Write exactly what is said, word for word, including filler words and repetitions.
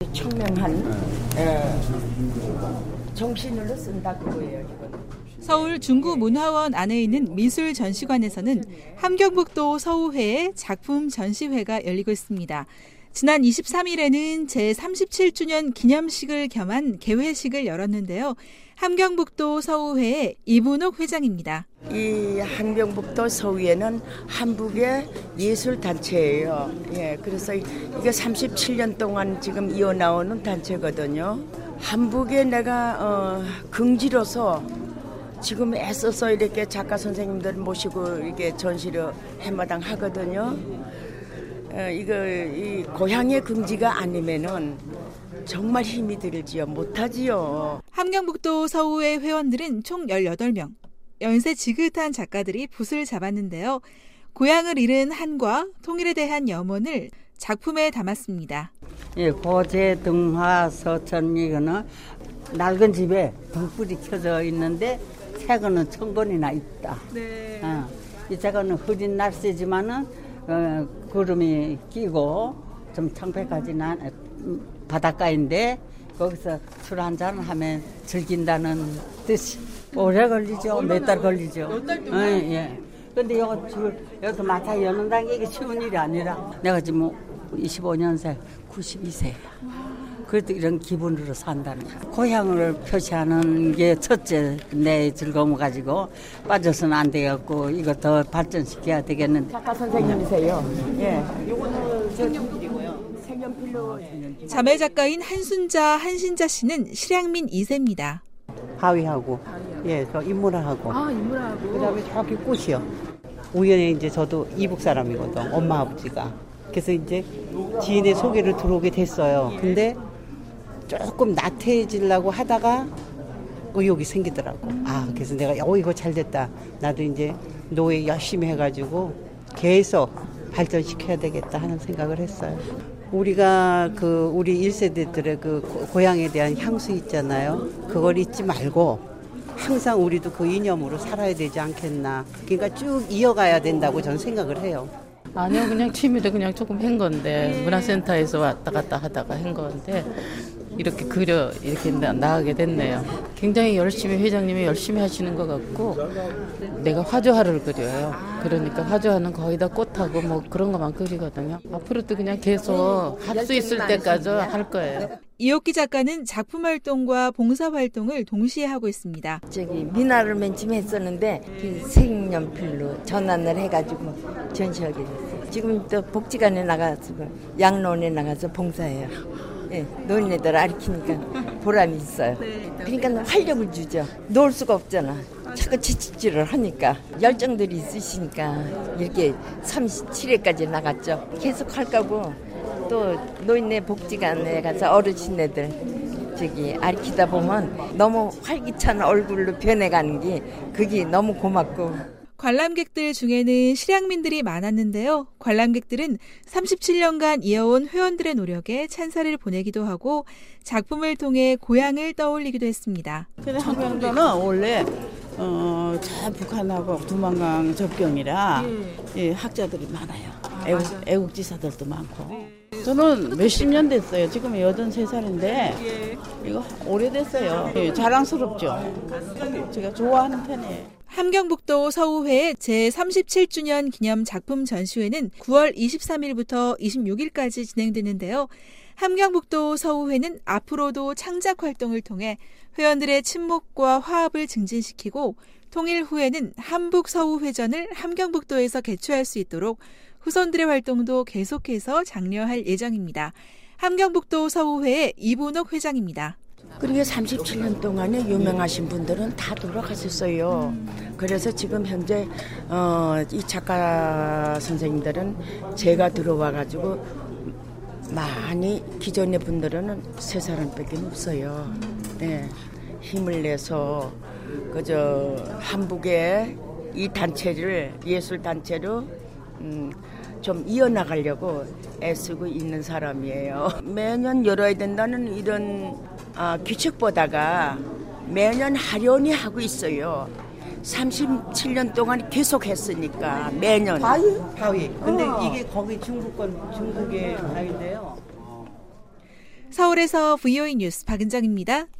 청명한 예, 정신으로 쓴다 그거예요. 이건. 서울 중구문화원 안에 있는 미술전시관에서는 함경북도 서우회의 작품 전시회가 열리고 있습니다. 지난 이십삼 일에는 제삼십칠 주년 기념식을 겸한 개회식을 열었는데요. 함경북도 서우회의 이분옥 회장입니다. 이 함경북도 서우회는 한북의 예술단체예요. 예, 그래서 이게 삼십칠 년 동안 지금 이어나오는 단체거든요. 한북에 내가 어, 긍지로서 지금 애써서 이렇게 작가 선생님들 모시고 이렇게 전시를 해마당 하거든요. 어, 이거 이 고향의 긍지가 아니면은 정말 힘이 들지요. 못하지요. 함경북도 서우회 회원들은 총 열여덟 명. 연세 지긋한 작가들이 붓을 잡았는데요. 고향을 잃은 한과 통일에 대한 염원을 작품에 담았습니다. 예, 고제 등화 서천 이거는 낡은 집에 등불이 켜져 있는데 책은 천 권이나 있다. 네. 어, 이 책은 흐린 날씨지만은 어, 구름이 끼고 좀 창백하진 않 바닷가인데 거기서 술 한잔 하면 즐긴다는 뜻이 오래 걸리죠. 몇 달 걸리죠. 몇 달 동안? 예, 예. 근데 이거 줄 여기서 마차 여는다는 게 이게 쉬운 일이 아니라 내가 지금 이십오 년생 구십이 세야. 그래도 이런 기분으로 산다는 거야. 고향을 표시하는 게 첫째 내 즐거움을 가지고 빠져서는 안 되겠고 이거 더 발전시켜야 되겠는데. 작가 선생님이세요. 예. 요거는 색연필이고요. 색연필로. 자매 작가인 한순자 한신자 씨는 실향민 이 세입니다. 바위하고, 예, 저 인물화하고. 아, 인물화하고. 그다음에 저기 꽃이요. 우연히 이제 저도 이북 사람이거든, 엄마 아버지가. 그래서 이제 지인의 소개를 들어오게 됐어요. 근데 조금 나태해지려고 하다가 의욕이 생기더라고. 아, 그래서 내가 어 이거 잘 됐다. 나도 이제 노예 열심히 해가지고 계속 발전시켜야 되겠다 하는 생각을 했어요. 우리가 그 우리 일 세대들의 그 고향에 대한 향수 있잖아요. 그걸 잊지 말고 항상 우리도 그 이념으로 살아야 되지 않겠나. 그러니까 쭉 이어가야 된다고 저는 생각을 해요. 아니요, 그냥 취미로 그냥 조금 한 건데 문화센터에서 왔다 갔다 하다가 한 건데 이렇게 그려 이렇게 나가게 됐네요. 굉장히 열심히 회장님이 열심히 하시는 것 같고 내가 화조화를 그려요. 그러니까 화조화는 거의 다 꽃하고 뭐 그런 것만 그리거든요. 앞으로도 그냥 계속 할 수 있을 때까지 할 거예요. 이옥기 작가는 작품 활동과 봉사 활동을 동시에 하고 있습니다. 저기 미나를 맨 처음 했었는데 그 색연필로 전환을 해가지고 전시하게 됐어요. 지금 또 복지관에 나가서 양로원에 나가서 봉사해요. 예, 노인네들 가르치니까 보람이 있어요. 그러니까 활력을 주죠. 놓을 수가 없잖아. 자꾸 지치지를 하니까 열정들이 있으시니까 이렇게 삼십칠 회까지 나갔죠. 계속 할 거고 또 노인네 복지관에 가서 어르신네들 저기 가르치다 보면 너무 활기찬 얼굴로 변해가는 게 그게 너무 고맙고. 관람객들 중에는 실향민들이 많았는데요. 관람객들은 삼십칠 년간 이어온 회원들의 노력에 찬사를 보내기도 하고 작품을 통해 고향을 떠올리기도 했습니다. 함경도는 원래 어, 저 북한하고 두만강 접경이라 예. 예, 학자들이 많아요. 애국, 애국지사들도 많고. 저는 몇십 년 됐어요. 지금 여든세 살인데 이거 오래됐어요. 예, 자랑스럽죠. 제가 좋아하는 편이에요. 함경북도 서우회 제삼십칠 주년 기념 작품 전시회는 구월 이십삼일부터 이십육일까지 진행되는데요. 함경북도 서우회는 앞으로도 창작 활동을 통해 회원들의 친목과 화합을 증진시키고 통일 후에는 함북 서우회전을 함경북도에서 개최할 수 있도록 후손들의 활동도 계속해서 장려할 예정입니다. 함경북도 서우회의 이분옥 회장입니다. 그리고 삼십칠 년 동안에 유명하신 분들은 다 돌아가셨어요. 그래서 지금 현재 어, 이 작가 선생님들은 제가 들어와가지고 많이 기존의 분들은 세 사람밖에 없어요. 네, 힘을 내서 그저 한북의 이 단체를 예술 단체로 음, 좀 이어나가려고 애쓰고 있는 사람이에요. 매년 열어야 된다는 이런 아, 규칙보다가 매년 하려니 하고 있어요. 삼십칠 년 동안 계속 했으니까 매년. 바위? 바위. 근데 어. 이게 거기 중국 건 중국의 바위인데요. 서울에서 브이오이 뉴스 박은정입니다.